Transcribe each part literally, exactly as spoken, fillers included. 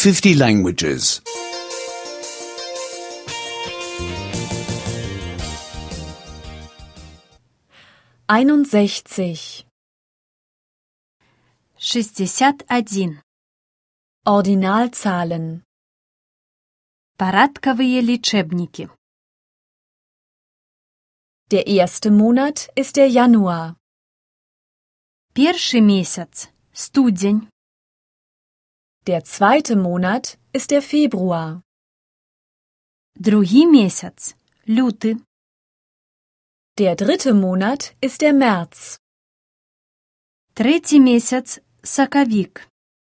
fifty languages. einundsechzig. шестьдесят один. Ordinalzahlen. Порядковые лечебники. Der erste Monat ist der Januar. Перший місяць – студень. Der zweite Monat ist der Februar. Другий місяць – лютий. Der dritte Monat ist der März. Третій місяць – сакавік.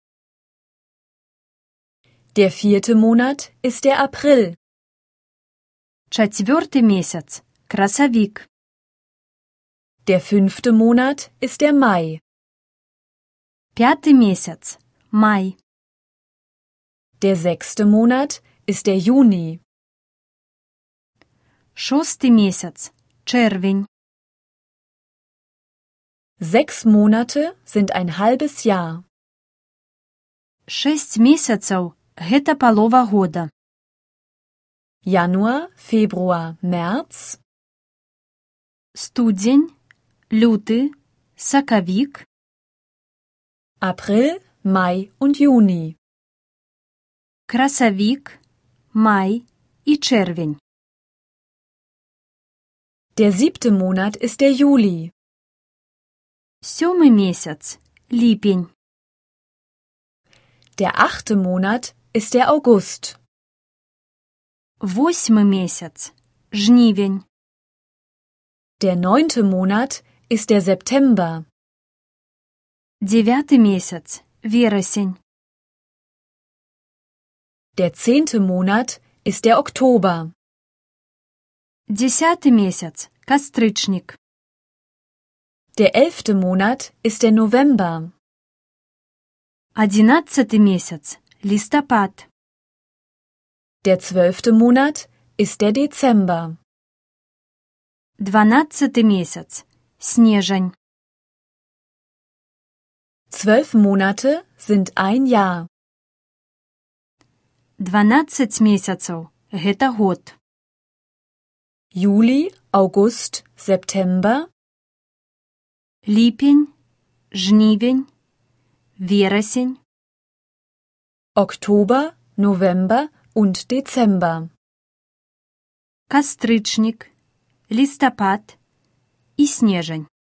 Der vierte Monat ist der April. Четвертий місяць – красавік. Der fünfte Monat ist der Mai. П'ятий місяць – май. Der sechste Monat ist der Juni. Шостий місяць – червень. Sechs Monate sind ein halbes Jahr. Шесть місяців – гэта палова года. Januar, Februar, März. Студень, лютий, сакавік. April, Mai und Juni. Красавік, май і червень. Der siebte Monat ist der Juli. Сьомий місяць – ліпень. Der achte Monat ist der August. Восьмий місяць – жнівень. Der neunte Monat ist der September. Дев'ятий місяць – вересень. Der zehnte Monat ist der Oktober. Десятий місяць – кастричник. Der elfte Monat ist der November. Одинадцятий місяць – листопад. Der zwölfte Monat ist der Dezember. Дванадцятий місяць – снежень. Zwölf Monate sind ein Jahr. Дванадцять місяців – гэта год. Juli, August, September. Ліпень, жнівень, вересень. Oktober, November und Dezember. Кастричник, листопад і снежень.